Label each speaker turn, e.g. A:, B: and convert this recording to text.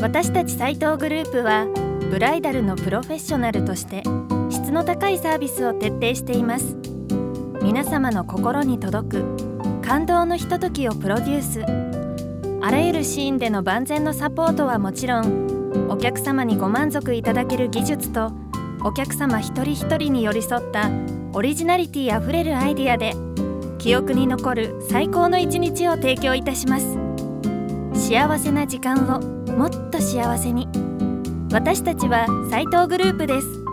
A: 私たち斉藤グループはブライダルのプロフェッショナルとして質の高いサービスを徹底しています。皆様の心に届く感動のひとときをプロデュース。あらゆるシーンでの万全のサポートはもちろん、お客様にご満足いただける技術とお客様一人一人に寄り添ったオリジナリティあふれるアイディアで記憶に残る最高の一日を提供いたします。幸せな時間をもっと幸せに。私たちは斉藤グループです。